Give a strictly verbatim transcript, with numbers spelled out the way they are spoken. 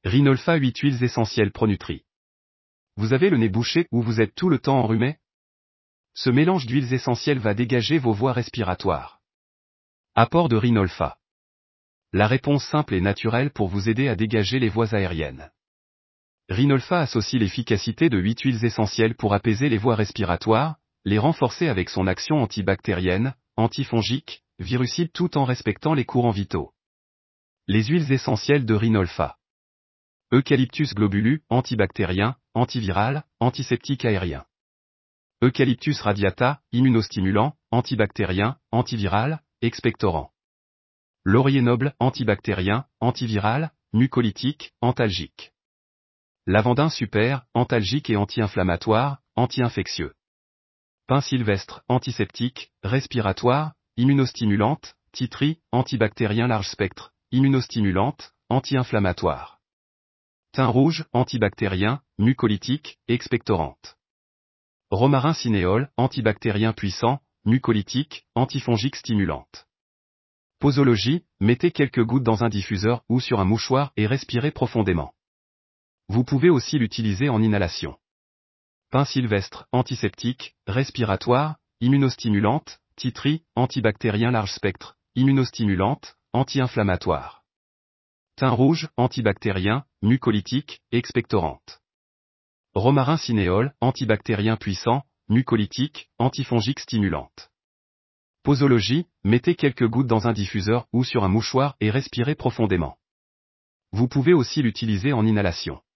Rhinolpha huit huiles essentielles Pronutri. Vous avez le nez bouché ou vous êtes tout le temps enrhumé? Ce mélange d'huiles essentielles va dégager vos voies respiratoires. Apport de Rhinolpha. La réponse simple et naturelle pour vous aider à dégager les voies aériennes. Rhinolpha associe l'efficacité de huit huiles essentielles pour apaiser les voies respiratoires, les renforcer avec son action antibactérienne, antifongique, virucide tout en respectant les courants vitaux. Les huiles essentielles de Rhinolpha. Eucalyptus globulus, antibactérien, antiviral, antiseptique aérien. Eucalyptus radiata, immunostimulant, antibactérien, antiviral, expectorant. Laurier noble, antibactérien, antiviral, mucolytique, antalgique. Lavandin super, antalgique et anti-inflammatoire, anti-infectieux. Pin sylvestre, antiseptique, respiratoire, immunostimulante, titri, antibactérien large spectre, immunostimulante, anti-inflammatoire. Thym rouge, antibactérien, mucolytique, expectorante. Romarin cinéole, antibactérien puissant, mucolytique, antifongique stimulante. Posologie, mettez quelques gouttes dans un diffuseur ou sur un mouchoir et respirez profondément. Vous pouvez aussi l'utiliser en inhalation. Pin sylvestre, antiseptique, respiratoire, immunostimulante, titri, antibactérien large spectre, immunostimulante, anti-inflammatoire. Thym rouge, antibactérien, mucolytique, expectorante. Romarin cinéole, antibactérien puissant, mucolytique, antifongique stimulante. Posologie, mettez quelques gouttes dans un diffuseur ou sur un mouchoir et respirez profondément. Vous pouvez aussi l'utiliser en inhalation.